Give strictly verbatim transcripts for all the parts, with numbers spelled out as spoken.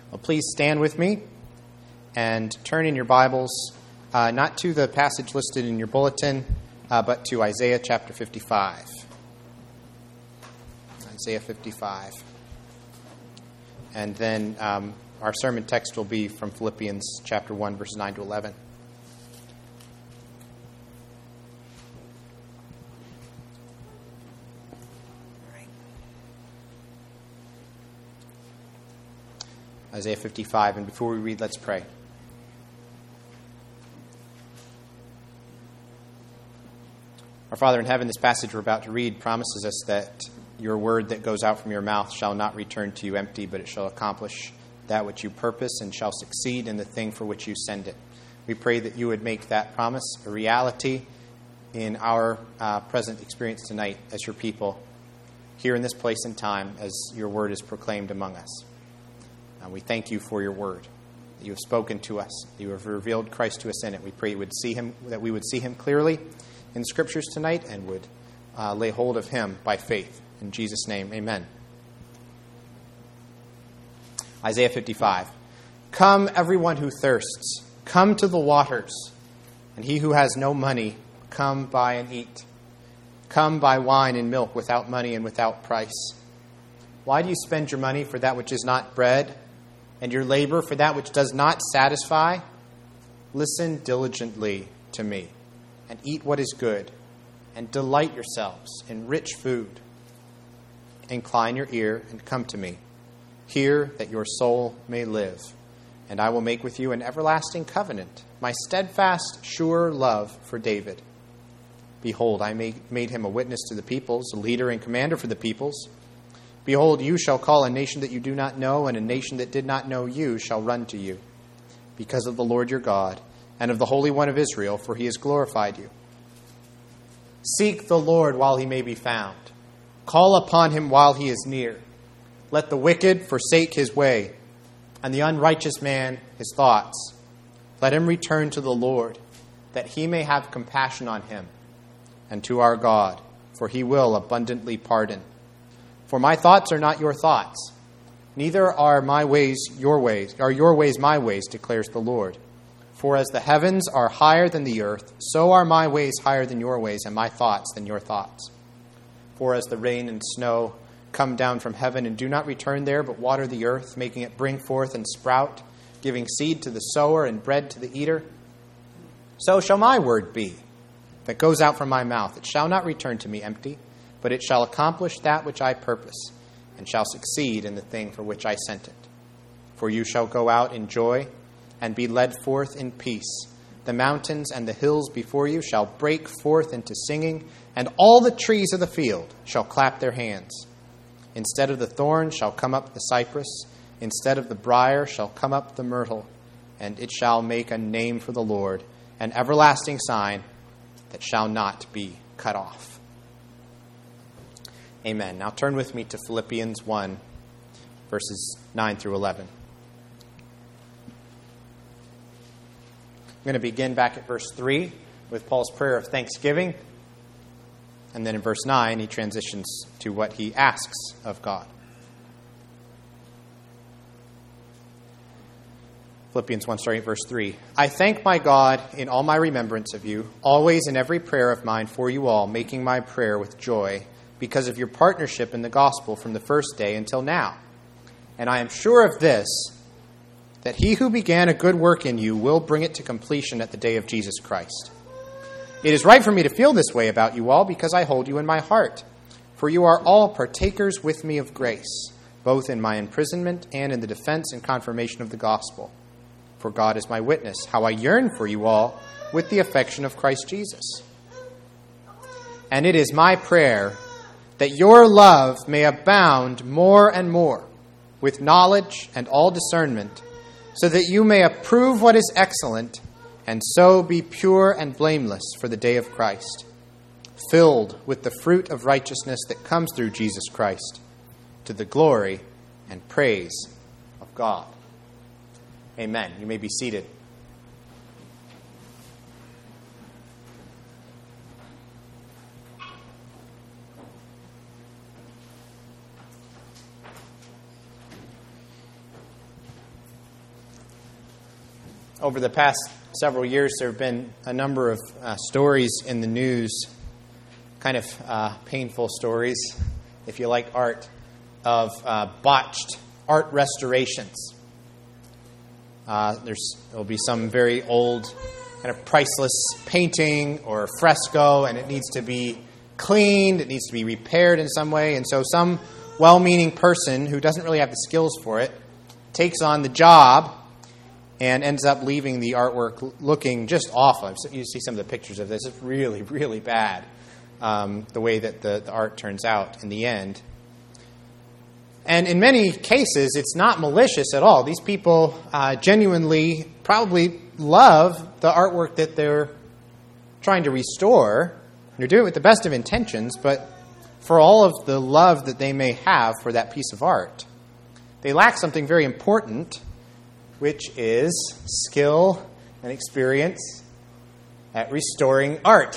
Well, please stand with me and turn in your Bibles, uh, not to the passage listed in your bulletin, uh, but to Isaiah chapter fifty-five. Isaiah fifty-five. And then um, our sermon text will be from Philippians chapter one, verses nine to eleven. Isaiah fifty-five, and before we read, let's pray. Our Father in heaven, this passage we're about to read promises us that your word that goes out from your mouth shall not return to you empty, but it shall accomplish that which you purpose and shall succeed in the thing for which you send it. We pray that you would make that promise a reality in our uh, present experience tonight as your people, here in this place and time as your word is proclaimed among us. And we thank you for your word, that you have spoken to us, that you have revealed Christ to us in it. We pray you would see him, that we would see him clearly in the Scriptures tonight and would uh, lay hold of him by faith. In Jesus' name, amen. Isaiah fifty-five. Come, everyone who thirsts, come to the waters, and he who has no money, come buy and eat. Come buy wine and milk without money and without price. Why do you spend your money for that which is not bread, and your labor for that which does not satisfy? Listen diligently to me, and eat what is good, and delight yourselves in rich food. Incline your ear and come to me. Hear that your soul may live, and I will make with you an everlasting covenant, my steadfast, sure love for David. Behold, I made, made him a witness to the peoples, a leader and commander for the peoples. Behold, you shall call a nation that you do not know, and a nation that did not know you shall run to you, because of the Lord your God, and of the Holy One of Israel, for he has glorified you. Seek the Lord while he may be found. Call upon him while he is near. Let the wicked forsake his way, and the unrighteous man his thoughts. Let him return to the Lord, that he may have compassion on him, and to our God, for he will abundantly pardon. For my thoughts are not your thoughts, neither are my ways your ways, are your ways my ways, declares the Lord. For as the heavens are higher than the earth, so are my ways higher than your ways, and my thoughts than your thoughts. For as the rain and snow come down from heaven and do not return there, but water the earth, making it bring forth and sprout, giving seed to the sower and bread to the eater, so shall my word be that goes out from my mouth. It shall not return to me empty, but it shall accomplish that which I purpose, and shall succeed in the thing for which I sent it. For you shall go out in joy, and be led forth in peace. The mountains and the hills before you shall break forth into singing, and all the trees of the field shall clap their hands. Instead of the thorn shall come up the cypress, instead of the briar shall come up the myrtle, and it shall make a name for the Lord, an everlasting sign that shall not be cut off. Amen. Now turn with me to Philippians one, verses nine through eleven. I'm going to begin back at verse three with Paul's prayer of thanksgiving. And then in verse nine, he transitions to what he asks of God. Philippians one, starting at verse three. I thank my God in all my remembrance of you, always in every prayer of mine for you all, making my prayer with joy, because of your partnership in the gospel from the first day until now. And I am sure of this, that he who began a good work in you will bring it to completion at the day of Jesus Christ. It is right for me to feel this way about you all, because I hold you in my heart. For you are all partakers with me of grace, both in my imprisonment and in the defense and confirmation of the gospel. For God is my witness, how I yearn for you all with the affection of Christ Jesus. And it is my prayer that your love may abound more and more with knowledge and all discernment, so that you may approve what is excellent, and so be pure and blameless for the day of Christ, filled with the fruit of righteousness that comes through Jesus Christ, to the glory and praise of God. Amen. You may be seated. over the past several years, there have been a number of uh, stories in the news, kind of uh, painful stories, if you like art, of uh, botched art restorations. Uh, there's there'll be some very old, kind of priceless painting or fresco, and it needs to be cleaned, it needs to be repaired in some way, and so some well-meaning person who doesn't really have the skills for it takes on the job and ends up leaving the artwork looking just awful. You see some of the pictures of this. It's really, really bad, um, the way that the, the art turns out in the end. And in many cases, it's not malicious at all. These people uh, genuinely probably love the artwork that they're trying to restore. They're doing it with the best of intentions, but for all of the love that they may have for that piece of art, they lack something very important, which is skill and experience at restoring art.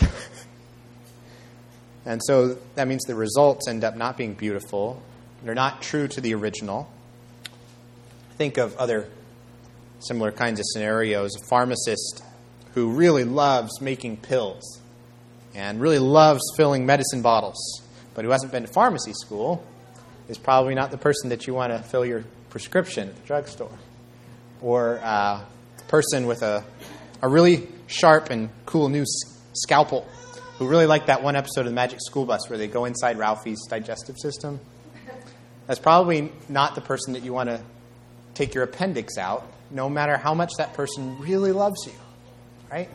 And so that means the results end up not being beautiful. They're not true to the original. Think of other similar kinds of scenarios. A pharmacist who really loves making pills and really loves filling medicine bottles, but who hasn't been to pharmacy school, is probably not the person that you want to fill your prescription at the drugstore. Or uh, a person with a, a really sharp and cool new s- scalpel who really liked that one episode of the Magic School Bus where they go inside Ralphie's digestive system. That's probably not the person that you want to take your appendix out, no matter how much that person really loves you, right?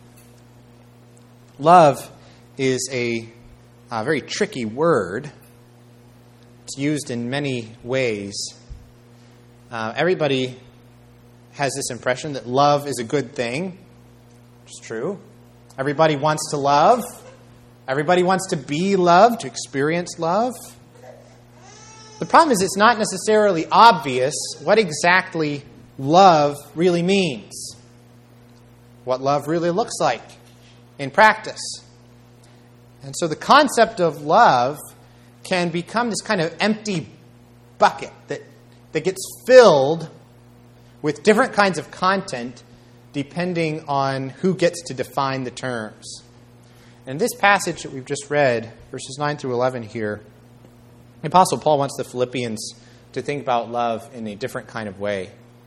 Love is a, a very tricky word. It's used in many ways. Uh, everybody has this impression that love is a good thing. It's true. Everybody wants to love. Everybody wants to be loved, to experience love. The problem is it's not necessarily obvious what exactly love really means, what love really looks like in practice. And so the concept of love can become this kind of empty bucket that, that gets filled with different kinds of content depending on who gets to define the terms. And this passage that we've just read, verses nine through eleven here, the Apostle Paul wants the Philippians to think about love in a different kind of way.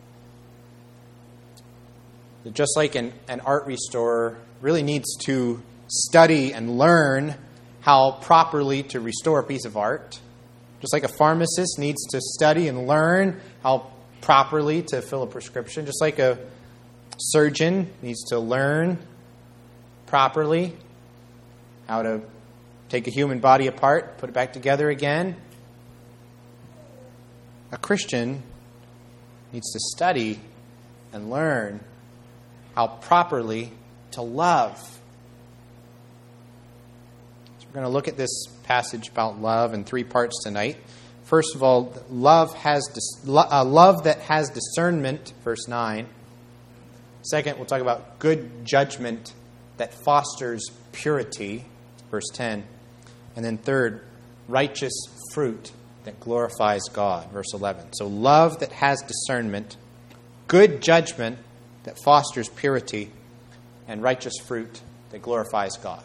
Just like an, an art restorer really needs to study and learn how properly to restore a piece of art, just like a pharmacist needs to study and learn how properly to fill a prescription, just like a surgeon needs to learn properly how to take a human body apart, put it back together again. A Christian needs to study and learn how properly to love. So we're going to look at this passage about love in three parts tonight. First of all, love has uh, love that has discernment, verse nine. Second, we'll talk about good judgment that fosters purity, verse ten. And then third, righteous fruit that glorifies God, verse eleven. So love that has discernment, good judgment that fosters purity, and righteous fruit that glorifies God.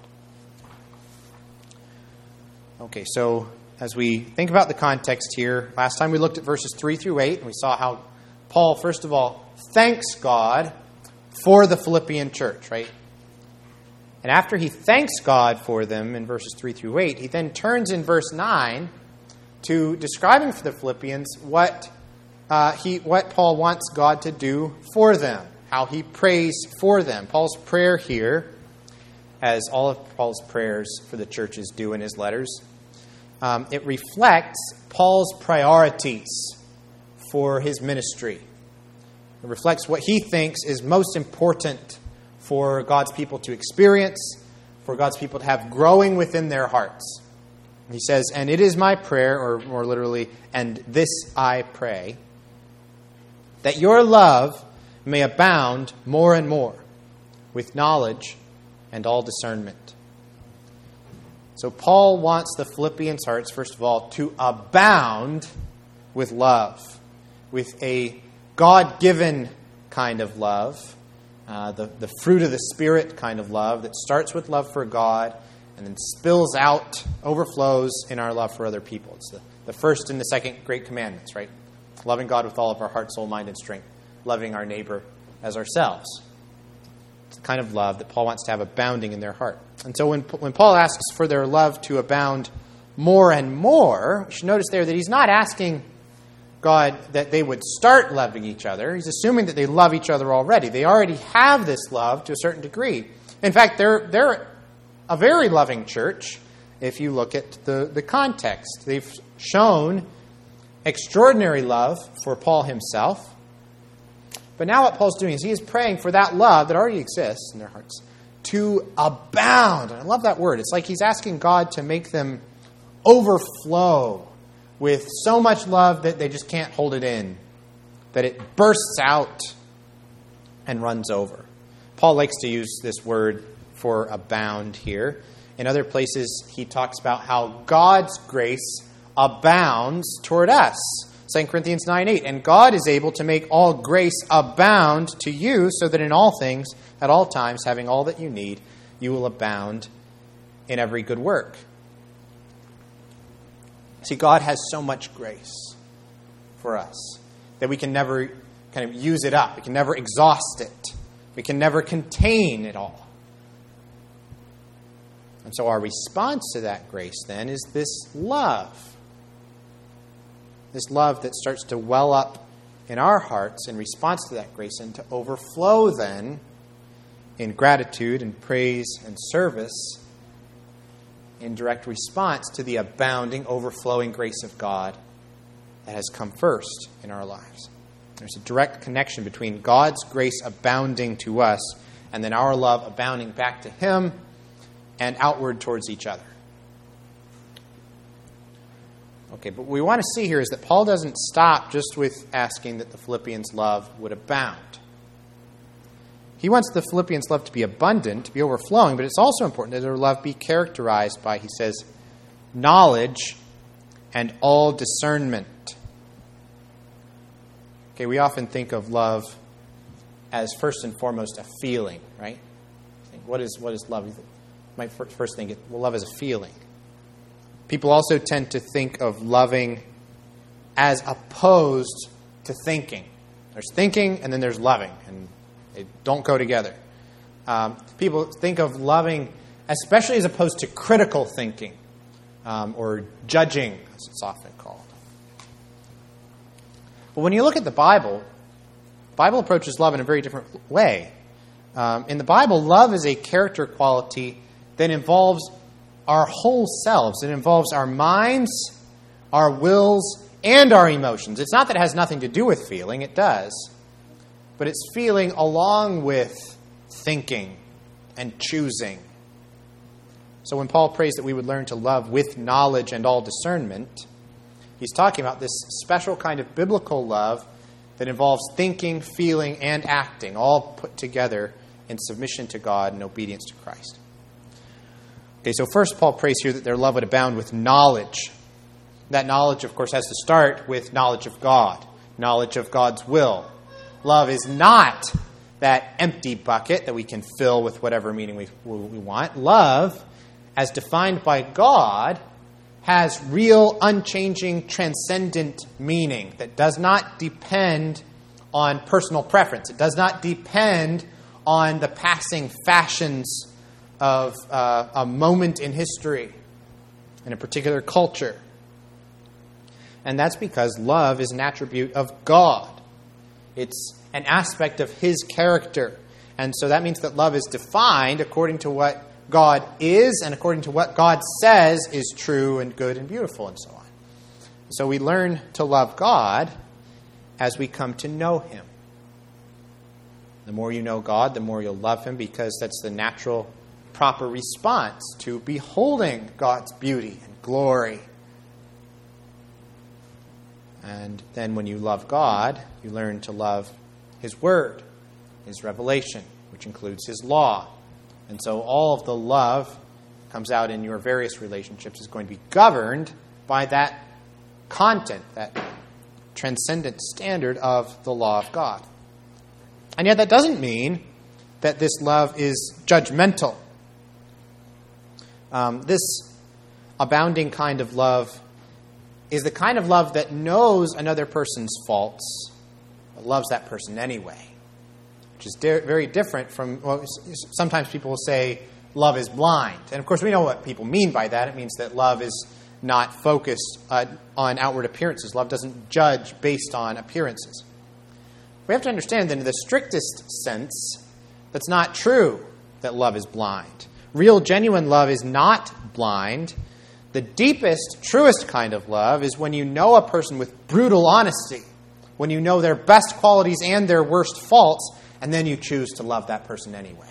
Okay, so as we think about the context here, last time we looked at verses three through eight, and we saw how Paul, first of all, thanks God for the Philippian church, right? And after he thanks God for them in verses three through eight, he then turns in verse nine to describing for the Philippians what uh, he, what Paul wants God to do for them, how he prays for them. Paul's prayer here, as all of Paul's prayers for the churches do in his letters, um, it reflects Paul's priorities for his ministry. It reflects what he thinks is most important for God's people to experience, for God's people to have growing within their hearts. He says, and it is my prayer, or more literally, and this I pray, that your love may abound more and more with knowledge and all discernment. So Paul wants the Philippians' hearts, first of all, to abound with love, with a God-given kind of love, uh, the, the fruit of the Spirit kind of love that starts with love for God and then spills out, overflows in our love for other people. It's the, the first and the second great commandments, right? Loving God with all of our heart, soul, mind, and strength. Loving our neighbor as ourselves. It's the kind of love that Paul wants to have abounding in their heart. And so when, when Paul asks for their love to abound more and more, you should notice there that he's not asking God that they would start loving each other. He's assuming that they love each other already. They already have this love to a certain degree. In fact, they're, they're a very loving church if you look at the, the context. They've shown extraordinary love for Paul himself. But now what Paul's doing is he is praying for that love that already exists in their hearts to abound. And I love that word. It's like he's asking God to make them overflow with so much love that they just can't hold it in, that it bursts out and runs over. Paul likes to use this word for abound here. In other places, he talks about how God's grace abounds toward us. Second Corinthians nine eight, and God is able to make all grace abound to you, so that in all things, at all times, having all that you need, you will abound in every good work. See, God has so much grace for us that we can never kind of use it up. We can never exhaust it. We can never contain it all. And so our response to that grace, then, is this love. This love that starts to well up in our hearts in response to that grace and to overflow, then, in gratitude and praise and service in direct response to the abounding, overflowing grace of God that has come first in our lives. There's a direct connection between God's grace abounding to us and then our love abounding back to Him and outward towards each other. Okay, but what we want to see here is that Paul doesn't stop just with asking that the Philippians' love would abound. He wants the Philippians' love to be abundant, to be overflowing, but it's also important that their love be characterized by, he says, knowledge and all discernment. Okay, we often think of love as first and foremost a feeling, right? What is what is love? You might first think, well, love is a feeling. People also tend to think of loving as opposed to thinking. There's thinking and then there's loving, and they don't go together. Um, people think of loving especially as opposed to critical thinking um, or judging, as it's often called. But when you look at the Bible, the Bible approaches love in a very different way. Um, in the Bible, love is a character quality that involves our whole selves. It involves our minds, our wills, and our emotions. It's not that it has nothing to do with feeling. It does. But it's feeling along with thinking and choosing. So when Paul prays that we would learn to love with knowledge and all discernment, he's talking about this special kind of biblical love that involves thinking, feeling, and acting, all put together in submission to God and obedience to Christ. Okay, so first Paul prays here that their love would abound with knowledge. That knowledge, of course, has to start with knowledge of God, knowledge of God's will. Love is not that empty bucket that we can fill with whatever meaning we, we want. Love, as defined by God, has real, unchanging, transcendent meaning that does not depend on personal preference. It does not depend on the passing fashions of uh, a moment in history, in a particular culture. And that's because love is an attribute of God. It's an aspect of His character. And so that means that love is defined according to what God is and according to what God says is true and good and beautiful and so on. So we learn to love God as we come to know Him. The more you know God, the more you'll love Him, because that's the natural, proper response to beholding God's beauty and glory. And then when you love God, you learn to love His Word, His revelation, which includes His law. And so all of the love that comes out in your various relationships is going to be governed by that content, that transcendent standard of the law of God. And yet that doesn't mean that this love is judgmental. Um, this abounding kind of love is the kind of love that knows another person's faults, but loves that person anyway, which is di- very different from, well, sometimes people will say love is blind. And of course, we know what people mean by that. It means that love is not focused uh, on outward appearances. Love doesn't judge based on appearances. We have to understand that in the strictest sense, that's not true that love is blind. Real, genuine love is not blind. The deepest, truest kind of love is when you know a person with brutal honesty, when you know their best qualities and their worst faults, and then you choose to love that person anyway.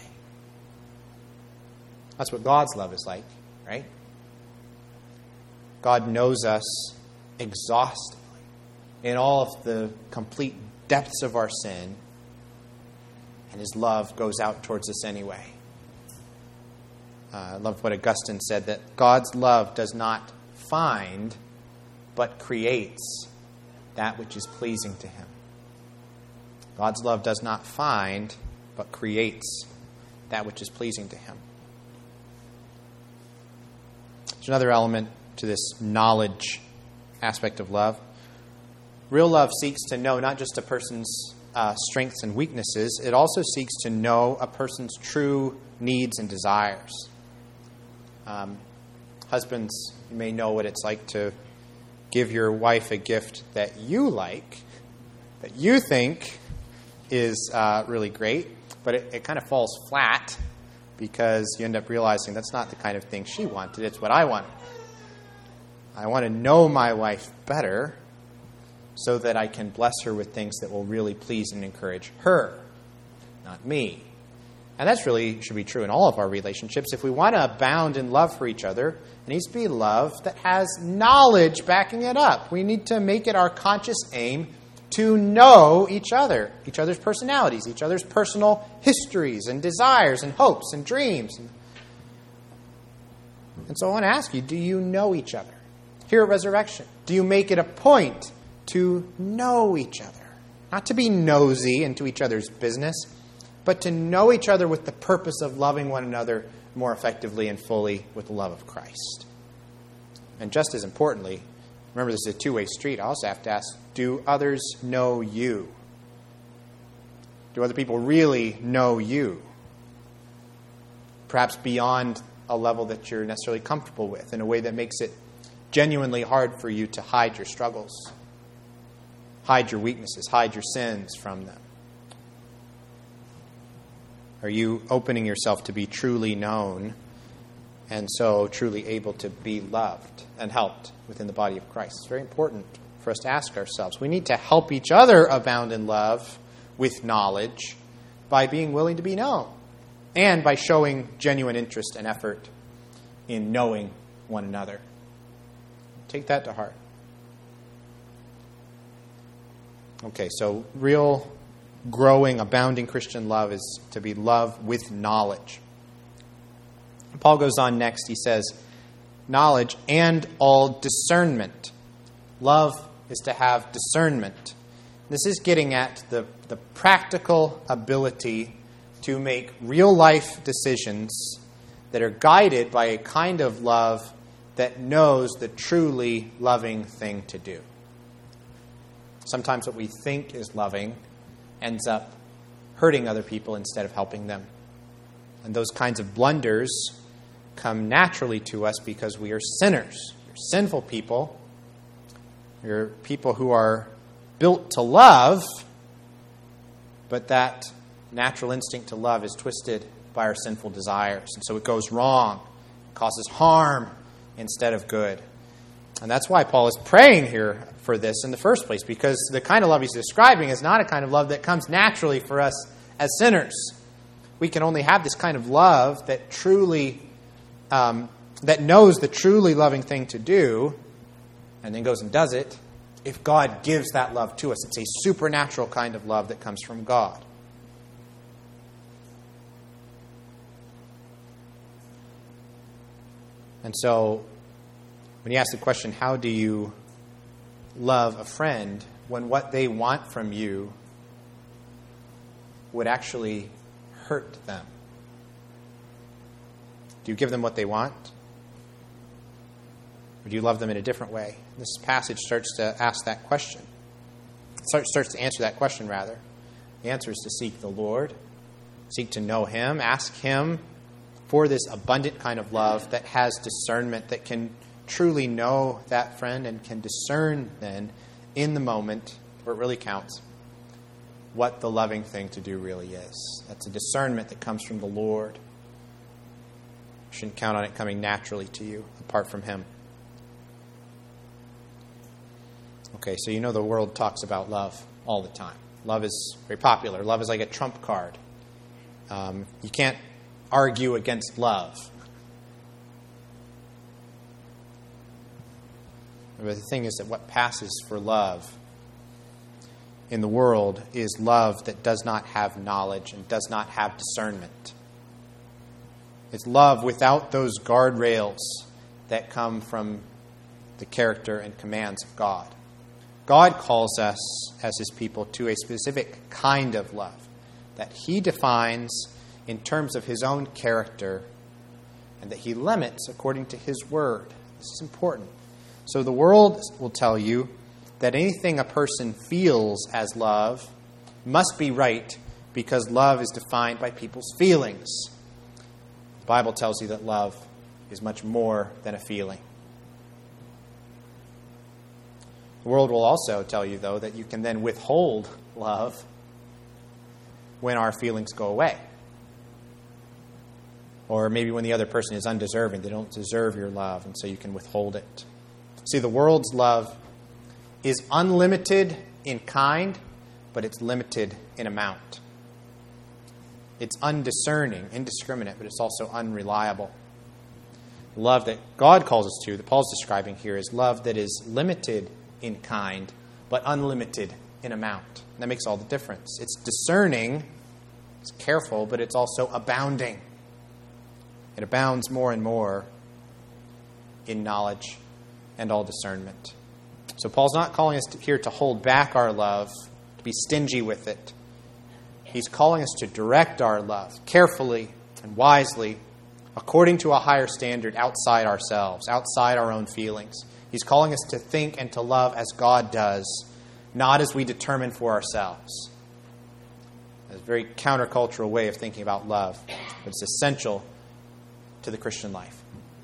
That's what God's love is like, right? God knows us exhaustively in all of the complete depths of our sin, and his love goes out towards us anyway. Uh, I love what Augustine said, that God's love does not find, but creates that which is pleasing to him. God's love does not find, but creates that which is pleasing to him. There's another element to this knowledge aspect of love. Real love seeks to know not just a person's uh, strengths and weaknesses, it also seeks to know a person's true needs and desires. Um, husbands, you may know what it's like to give your wife a gift that you like, that you think is uh, really great, but it, it kind of falls flat because you end up realizing that's not the kind of thing she wanted, it's what I wanted. I want to know my wife better so that I can bless her with things that will really please and encourage her, not me. And that's really should be true in all of our relationships. If we want to abound in love for each other, it needs to be love that has knowledge backing it up. We need to make it our conscious aim to know each other, each other's personalities, each other's personal histories and desires and hopes and dreams. And so I want to ask you, do you know each other? Here at Resurrection, do you make it a point to know each other? Not to be nosy into each other's business, but to know each other with the purpose of loving one another more effectively and fully with the love of Christ. And just as importantly, remember this is a two-way street, I also have to ask, do others know you? Do other people really know you? Perhaps beyond a level that you're necessarily comfortable with, in a way that makes it genuinely hard for you to hide your struggles, hide your weaknesses, hide your sins from them. Are you opening yourself to be truly known and so truly able to be loved and helped within the body of Christ? It's very important for us to ask ourselves. We need to help each other abound in love with knowledge by being willing to be known and by showing genuine interest and effort in knowing one another. Take that to heart. Okay, so real, growing, abounding Christian love is to be love with knowledge. Paul goes on next. He says, knowledge and all discernment. Love is to have discernment. This is getting at the, the practical ability to make real-life decisions that are guided by a kind of love that knows the truly loving thing to do. Sometimes what we think is loving ends up hurting other people instead of helping them. And those kinds of blunders come naturally to us because we are sinners. We're sinful people. We're people who are built to love, but that natural instinct to love is twisted by our sinful desires. And so it goes wrong, causes harm instead of good. And that's why Paul is praying here for this in the first place, because the kind of love he's describing is not a kind of love that comes naturally for us as sinners. We can only have this kind of love that truly, um, that knows the truly loving thing to do, and then goes and does it, if God gives that love to us. It's a supernatural kind of love that comes from God. And so, when you ask the question, how do you love a friend when what they want from you would actually hurt them? Do you give them what they want? Or do you love them in a different way? This passage starts to ask that question. It starts to answer that question, rather. The answer is to seek the Lord, seek to know Him, ask Him for this abundant kind of love that has discernment, that can truly know that friend and can discern then in the moment where it really counts what the loving thing to do really is. That's a discernment that comes from the Lord. You shouldn't count on it coming naturally to you apart from Him. Okay, so you know the world talks about love all the time. Love is very popular. Love is like a trump card. Um, you can't argue against love. But the thing is that what passes for love in the world is love that does not have knowledge and does not have discernment. It's love without those guardrails that come from the character and commands of God. God calls us as His people to a specific kind of love that He defines in terms of His own character and that He limits according to His word. This is important. So the world will tell you that anything a person feels as love must be right because love is defined by people's feelings. The Bible tells you that love is much more than a feeling. The world will also tell you, though, that you can then withhold love when our feelings go away. Or maybe when the other person is undeserving. They don't deserve your love, and so you can withhold it. See, the world's love is unlimited in kind, but it's limited in amount. It's undiscerning, indiscriminate, but it's also unreliable. Love that God calls us to, that Paul's describing here, is love that is limited in kind, but unlimited in amount. And that makes all the difference. It's discerning, it's careful, but it's also abounding. It abounds more and more in knowledge and all discernment. So Paul's not calling us to, here to hold back our love, to be stingy with it. He's calling us to direct our love carefully and wisely according to a higher standard outside ourselves, outside our own feelings. He's calling us to think and to love as God does, not as we determine for ourselves. It's a very countercultural way of thinking about love, but it's essential to the Christian life.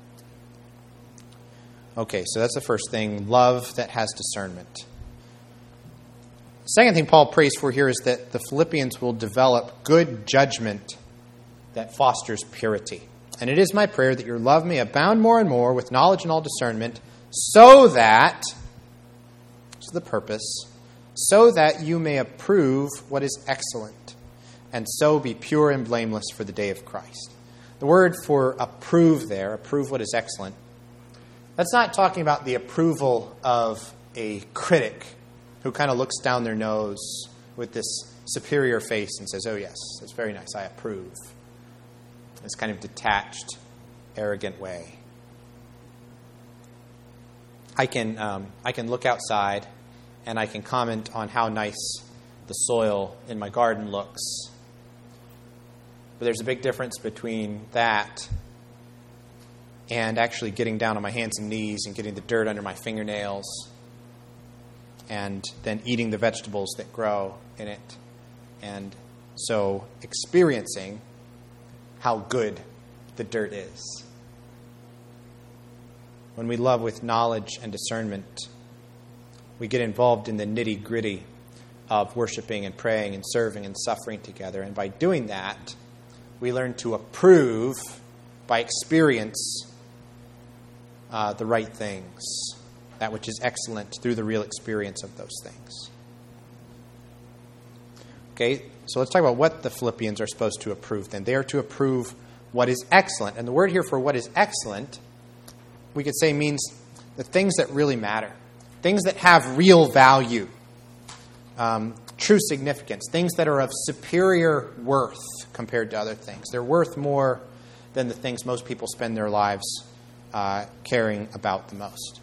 Okay, so that's the first thing, love that has discernment. The second thing Paul prays for here is that the Philippians will develop good judgment that fosters purity. And it is my prayer that your love may abound more and more with knowledge and all discernment, so that, to the purpose, so that you may approve what is excellent, and so be pure and blameless for the day of Christ. The word for approve there, approve what is excellent, that's not talking about the approval of a critic who kind of looks down their nose with this superior face and says, oh yes, that's very nice, I approve. This kind of detached, arrogant way. I can um, I can look outside and I can comment on how nice the soil in my garden looks. But there's a big difference between that and actually getting down on my hands and knees and getting the dirt under my fingernails and then eating the vegetables that grow in it. And so experiencing how good the dirt is. When we love with knowledge and discernment, we get involved in the nitty-gritty of worshiping and praying and serving and suffering together. And by doing that, we learn to approve by experience uh, the right things, that which is excellent through the real experience of those things. Okay, so let's talk about what the Philippians are supposed to approve then. They are to approve what is excellent. And the word here for what is excellent, we could say means the things that really matter. Things that have real value, um, true significance. Things that are of superior worth compared to other things. They're worth more than the things most people spend their lives uh, caring about the most.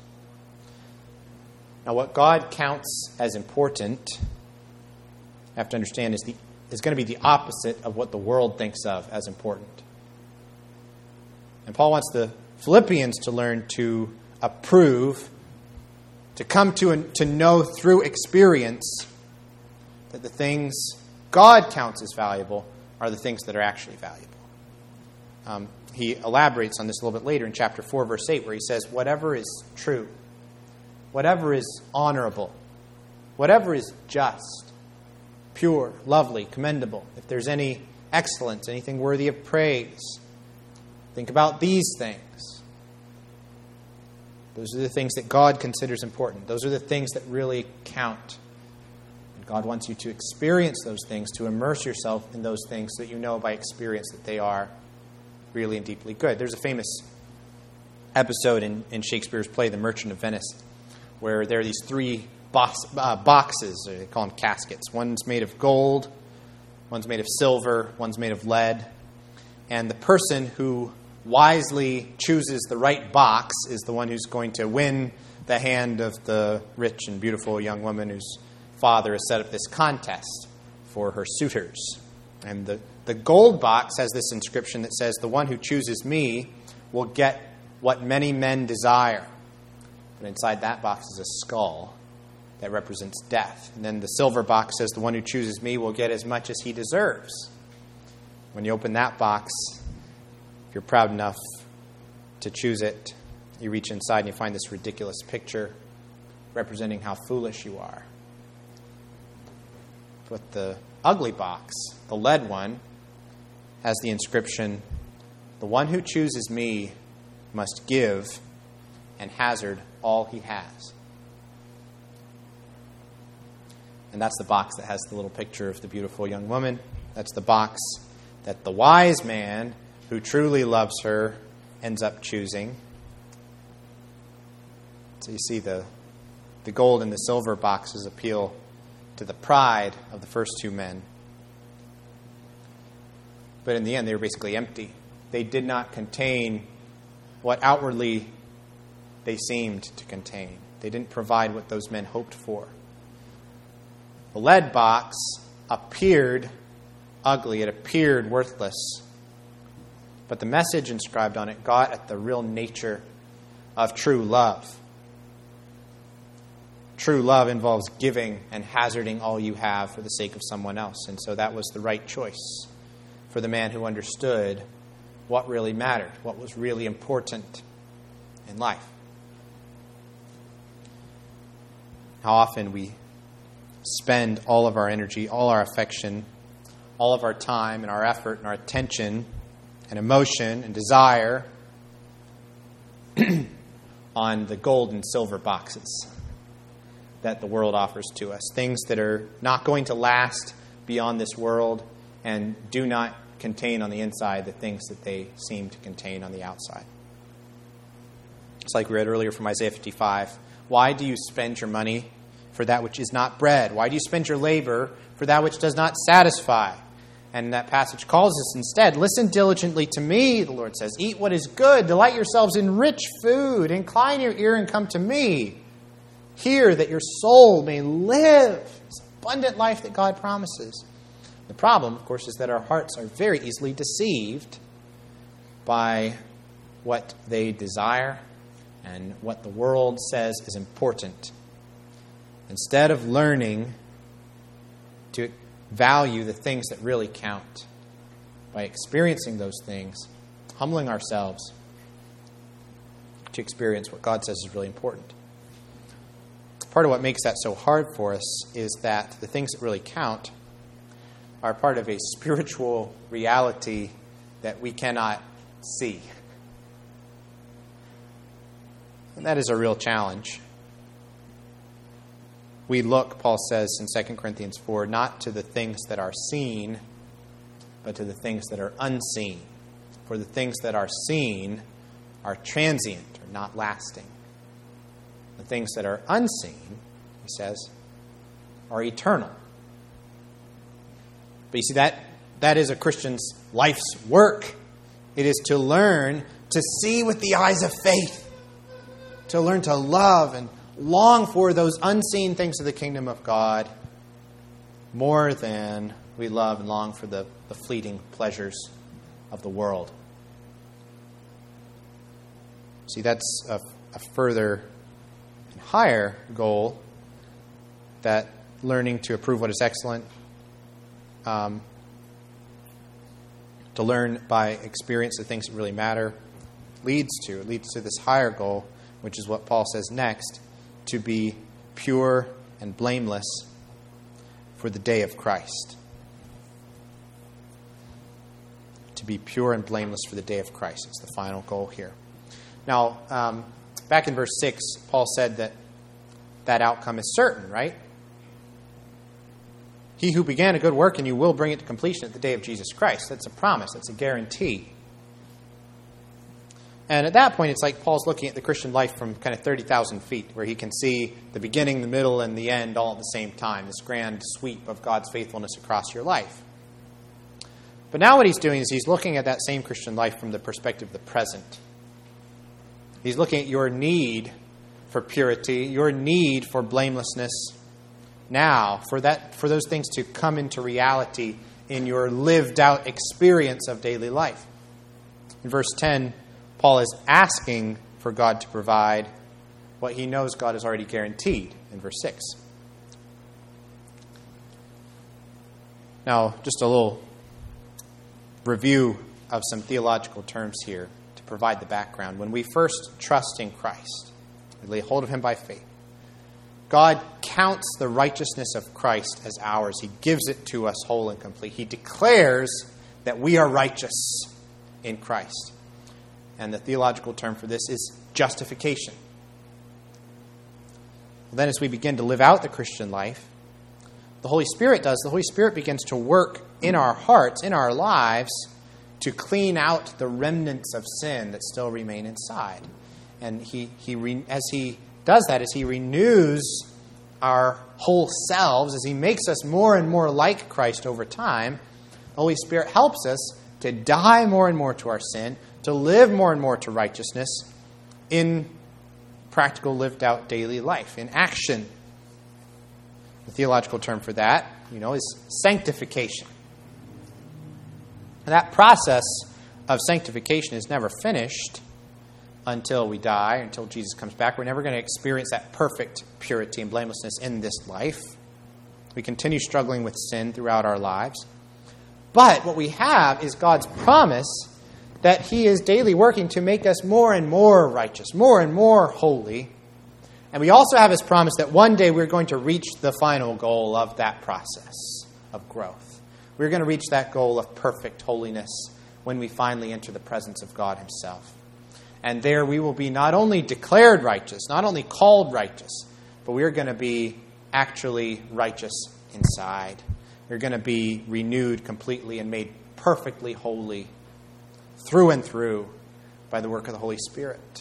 Now, what God counts as important, you have to understand, is the is going to be the opposite of what the world thinks of as important. And Paul wants the Philippians to learn to approve, to come to, to know through experience that the things God counts as valuable are the things that are actually valuable. Um, he elaborates on this a little bit later in chapter four, verse eight, where he says, whatever is true, whatever is honorable, whatever is just, pure, lovely, commendable, if there's any excellence, anything worthy of praise, think about these things. Those are the things that God considers important. Those are the things that really count. And God wants you to experience those things, to immerse yourself in those things so that you know by experience that they are really and deeply good. There's a famous episode in, in Shakespeare's play, The Merchant of Venice, where there are these three box, uh, boxes, they call them caskets. One's made of gold, one's made of silver, one's made of lead. And the person who wisely chooses the right box is the one who's going to win the hand of the rich and beautiful young woman whose father has set up this contest for her suitors. And the, the gold box has this inscription that says, the one who chooses me will get what many men desire. But inside that box is a skull that represents death. And then the silver box says, the one who chooses me will get as much as he deserves. When you open that box, if you're proud enough to choose it, you reach inside and you find this ridiculous picture representing how foolish you are. But the ugly box, the lead one, has the inscription, the one who chooses me must give and hazard all he has. And that's the box that has the little picture of the beautiful young woman. That's the box that the wise man who truly loves her ends up choosing. So you see the, the gold and the silver boxes appeal to the pride of the first two men. But in the end, they were basically empty. They did not contain what outwardly they seemed to contain. They didn't provide what those men hoped for. The lead box appeared ugly. It appeared worthless. But the message inscribed on it got at the real nature of true love. True love involves giving and hazarding all you have for the sake of someone else. And so that was the right choice for the man who understood what really mattered, what was really important in life. How often we spend all of our energy, all our affection, all of our time and our effort and our attention and emotion and desire on the gold and silver boxes that the world offers to us. Things that are not going to last beyond this world and do not contain on the inside the things that they seem to contain on the outside. It's like we read earlier from Isaiah fifty-five. Why do you spend your money for that which is not bread? Why do you spend your labor for that which does not satisfy? And that passage calls us instead, listen diligently to me, the Lord says. Eat what is good. Delight yourselves in rich food. Incline your ear and come to me. Hear that your soul may live. This abundant life that God promises. The problem, of course, is that our hearts are very easily deceived by what they desire and what the world says is important. Instead of learning to value the things that really count by experiencing those things, humbling ourselves to experience what God says is really important. Part of what makes that so hard for us is that the things that really count are part of a spiritual reality that we cannot see. And that is a real challenge. We look, Paul says in Second Corinthians four, not to the things that are seen, but to the things that are unseen. For the things that are seen are transient or not lasting. The things that are unseen, he says, are eternal. But you see, that that is a Christian's life's work. It is to learn to see with the eyes of faith, to learn to love and long for those unseen things of the kingdom of God, more than we love and long for the, the fleeting pleasures of the world. See, that's a, a further and higher goal, that learning to approve what is excellent, um, to learn by experience the things that really matter, leads to. It leads to this higher goal, which is what Paul says next, to be pure and blameless for the day of Christ. To be pure and blameless for the day of Christ. It's the final goal here. Now, um, back in verse six, Paul said that that outcome is certain, right? He who began a good work in you will bring it to completion at the day of Jesus Christ. That's a promise. That's a guarantee. And at that point, it's like Paul's looking at the Christian life from kind of thirty thousand feet, where he can see the beginning, the middle, and the end all at the same time, this grand sweep of God's faithfulness across your life. But now what he's doing is he's looking at that same Christian life from the perspective of the present. He's looking at your need for purity, your need for blamelessness now, for that, for those things to come into reality in your lived out experience of daily life. In verse ten, Paul is asking for God to provide what he knows God has already guaranteed in verse six. Now, just a little review of some theological terms here to provide the background. When we first trust in Christ, we lay hold of him by faith. God counts the righteousness of Christ as ours. He gives it to us whole and complete. He declares that we are righteous in Christ. And the theological term for this is justification. Then as we begin to live out the Christian life, the Holy Spirit does. The Holy Spirit begins to work in our hearts, in our lives, to clean out the remnants of sin that still remain inside. And he, he re, as he does that, as he renews our whole selves, as he makes us more and more like Christ over time, the Holy Spirit helps us to die more and more to our sin, to live more and more to righteousness in practical, lived-out daily life, in action. The theological term for that, you know, is sanctification. And that process of sanctification is never finished until we die, until Jesus comes back. We're never going to experience that perfect purity and blamelessness in this life. We continue struggling with sin throughout our lives. But what we have is God's promise that he is daily working to make us more and more righteous, more and more holy. And we also have his promise that one day we're going to reach the final goal of that process of growth. We're going to reach that goal of perfect holiness when we finally enter the presence of God himself. And there we will be not only declared righteous, not only called righteous, but we're going to be actually righteous inside. We're going to be renewed completely and made perfectly holy through and through by the work of the Holy Spirit,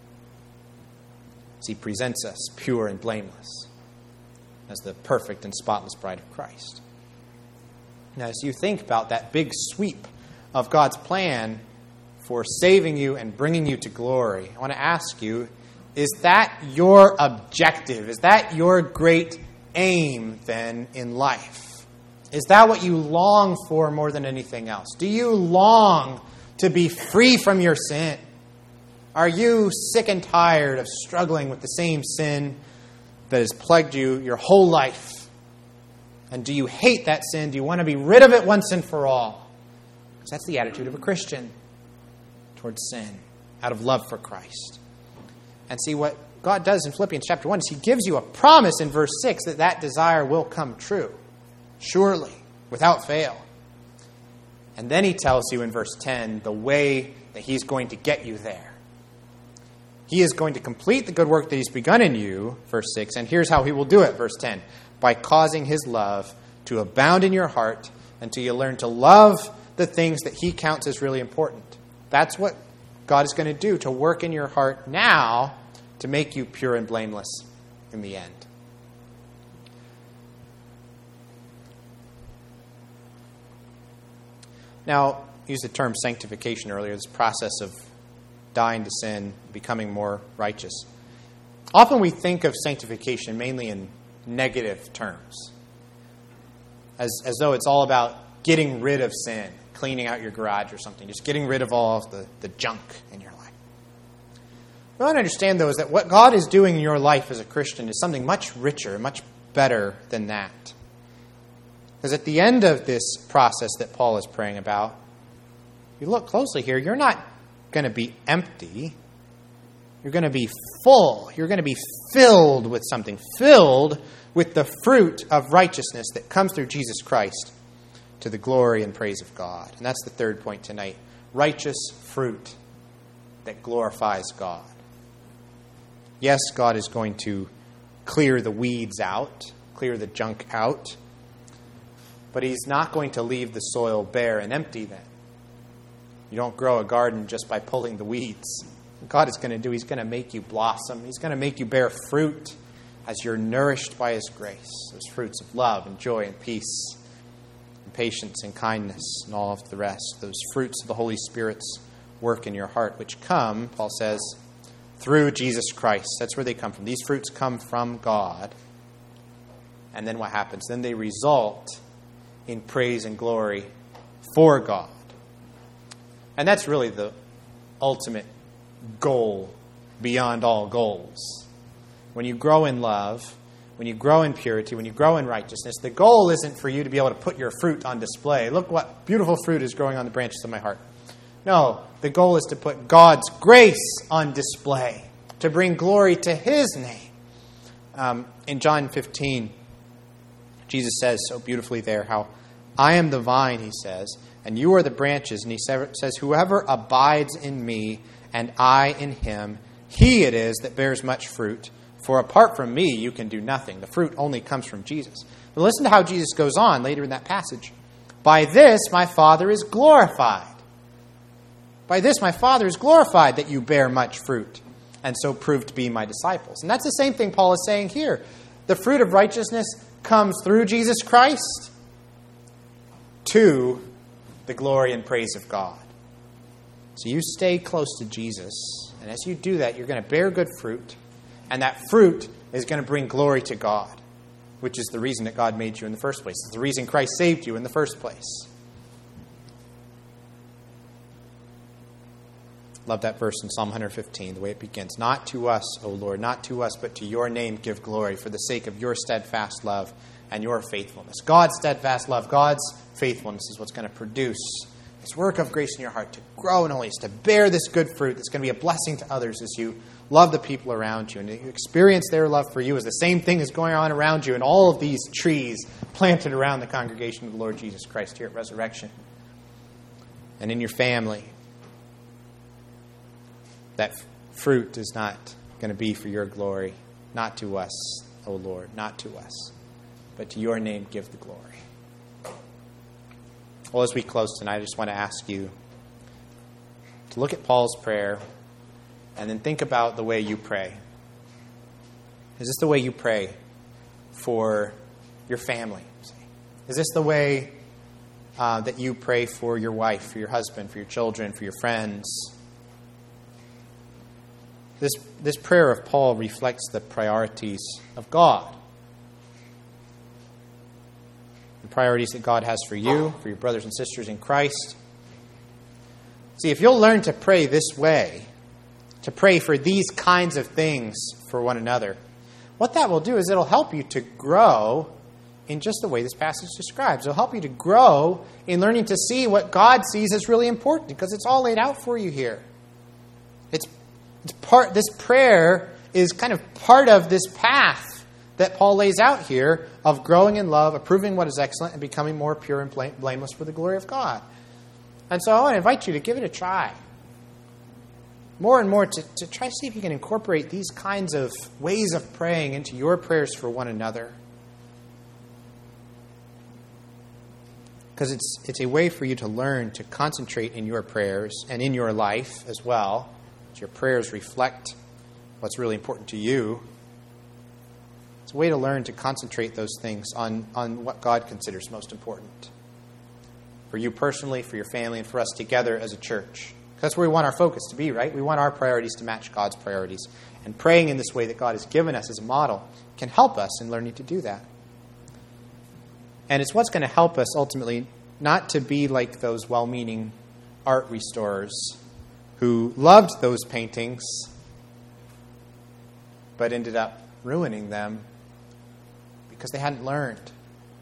as he presents us pure and blameless as the perfect and spotless bride of Christ. Now, as you think about that big sweep of God's plan for saving you and bringing you to glory, I want to ask you, is that your objective? Is that your great aim then in life? Is that what you long for more than anything else? Do you long to be free from your sin? Are you sick and tired of struggling with the same sin that has plagued you your whole life? And do you hate that sin? Do you want to be rid of it once and for all? Because that's the attitude of a Christian towards sin, out of love for Christ. And see, what God does in Philippians chapter one is he gives you a promise in verse six that that desire will come true, surely, without fail. And then he tells you in verse ten the way that he's going to get you there. He is going to complete the good work that he's begun in you, verse six, and here's how he will do it, verse ten, by causing his love to abound in your heart until you learn to love the things that he counts as really important. That's what God is going to do, to work in your heart now to make you pure and blameless in the end. Now, I used the term sanctification earlier, this process of dying to sin, becoming more righteous. Often we think of sanctification mainly in negative terms. as, as though it's all about getting rid of sin, cleaning out your garage or something, just getting rid of all of the, the junk in your life. What I want to understand, though, is that what God is doing in your life as a Christian is something much richer, much better than that. Because at the end of this process that Paul is praying about, if you look closely here, you're not going to be empty. You're going to be full. You're going to be filled with something, filled with the fruit of righteousness that comes through Jesus Christ to the glory and praise of God. And that's the third point tonight. Righteous fruit that glorifies God. Yes, God is going to clear the weeds out, clear the junk out, but He's not going to leave the soil bare and empty then. You don't grow a garden just by pulling the weeds. What God is going to do, He's going to make you blossom. He's going to make you bear fruit as you're nourished by His grace. Those fruits of love and joy and peace and patience and kindness and all of the rest. Those fruits of the Holy Spirit's work in your heart, which come, Paul says, through Jesus Christ. That's where they come from. These fruits come from God. And then what happens? Then they result in praise and glory for God. And that's really the ultimate goal beyond all goals. When you grow in love, when you grow in purity, when you grow in righteousness, the goal isn't for you to be able to put your fruit on display. Look what beautiful fruit is growing on the branches of my heart. No, the goal is to put God's grace on display, to bring glory to His name. Um, in John fifteen, Jesus says so beautifully there how, I am the vine, He says, and you are the branches. And He says, whoever abides in me and I in him, he it is that bears much fruit. For apart from me, you can do nothing. The fruit only comes from Jesus. But listen to how Jesus goes on later in that passage. By this my Father is glorified. By this my Father is glorified, that you bear much fruit, and so prove to be my disciples. And that's the same thing Paul is saying here. The fruit of righteousness comes through Jesus Christ to the glory and praise of God. So you stay close to Jesus, and as you do that, you're going to bear good fruit, and that fruit is going to bring glory to God, which is the reason that God made you in the first place. It's the reason Christ saved you in the first place. Love that verse in Psalm one fifteen, the way it begins. Not to us, O Lord, not to us, but to your name give glory for the sake of your steadfast love and your faithfulness. God's steadfast love, God's faithfulness is what's going to produce this work of grace in your heart to grow in holiness, to bear this good fruit that's going to be a blessing to others as you love the people around you and you experience their love for you as the same thing is going on around you and all of these trees planted around the congregation of the Lord Jesus Christ here at Resurrection and in your family. That fruit is not going to be for your glory, not to us, O Lord, not to us, but to your name give the glory. Well, as we close tonight, I just want to ask you to look at Paul's prayer and then think about the way you pray. Is this the way you pray for your family? Is this the way uh, that you pray for your wife, for your husband, for your children, for your friends? This, this prayer of Paul reflects the priorities of God. The priorities that God has for you, for your brothers and sisters in Christ. See, if you'll learn to pray this way, to pray for these kinds of things for one another, what that will do is it'll help you to grow in just the way this passage describes. It'll help you to grow in learning to see what God sees as really important, because it's all laid out for you here. It's It's part. This prayer is kind of part of this path that Paul lays out here of growing in love, approving what is excellent, and becoming more pure and blameless for the glory of God. And so I want to invite you to give it a try. More and more to, to try to see if you can incorporate these kinds of ways of praying into your prayers for one another. Because it's, it's a way for you to learn to concentrate in your prayers and in your life as well. Your prayers reflect what's really important to you. It's a way to learn to concentrate those things on, on what God considers most important. For you personally, for your family, and for us together as a church. That's where we want our focus to be, right? We want our priorities to match God's priorities. And praying in this way that God has given us as a model can help us in learning to do that. And it's what's going to help us ultimately not to be like those well-meaning art restorers who loved those paintings but ended up ruining them because they hadn't learned.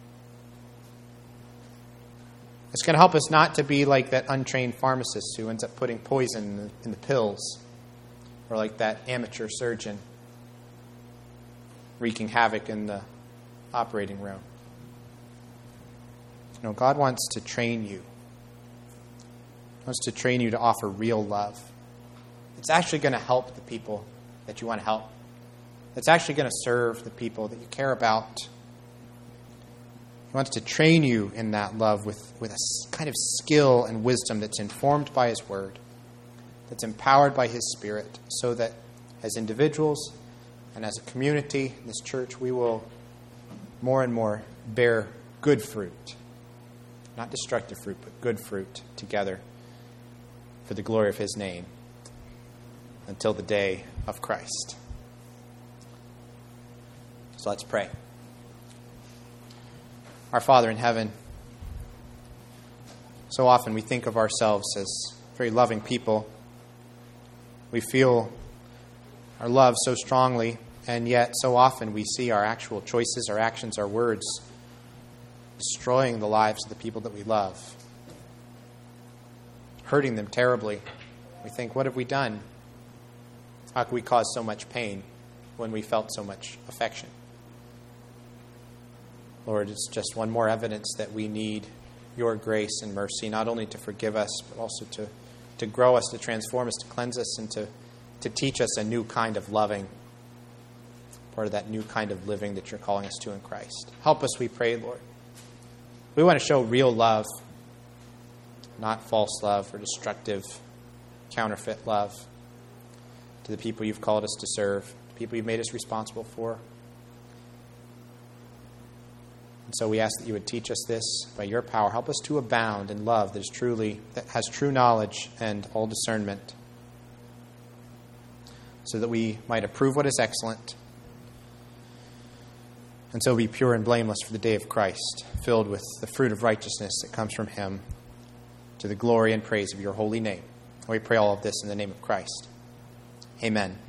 It's going to help us not to be like that untrained pharmacist who ends up putting poison in the, in the pills, or like that amateur surgeon wreaking havoc in the operating room. You know, God wants to train you. He wants to train you to offer real love. It's actually going to help the people that you want to help. It's actually going to serve the people that you care about. He wants to train you in that love with, with a kind of skill and wisdom that's informed by His Word, that's empowered by His Spirit, so that as individuals and as a community in this church, we will more and more bear good fruit. Not destructive fruit, but good fruit together for the glory of His name until the day of Christ. So let's pray. Our Father in heaven, so often we think of ourselves as very loving people. We feel our love so strongly, and yet so often we see our actual choices, our actions, our words destroying the lives of the people that we love, hurting them terribly. We think, what have we done? How could we cause so much pain when we felt so much affection? Lord, it's just one more evidence that we need your grace and mercy, not only to forgive us, but also to, to grow us, to transform us, to cleanse us, and to, to teach us a new kind of loving, part of that new kind of living that you're calling us to in Christ. Help us, we pray, Lord. We want to show real love, not false love or destructive, counterfeit love to the people you've called us to serve, the people you've made us responsible for. And so we ask that you would teach us this by your power. Help us to abound in love that is truly, that has true knowledge and all discernment, so that we might approve what is excellent, and so be pure and blameless for the day of Christ, filled with the fruit of righteousness that comes from Him, to the glory and praise of your holy name. And we pray all of this in the name of Christ. Amen.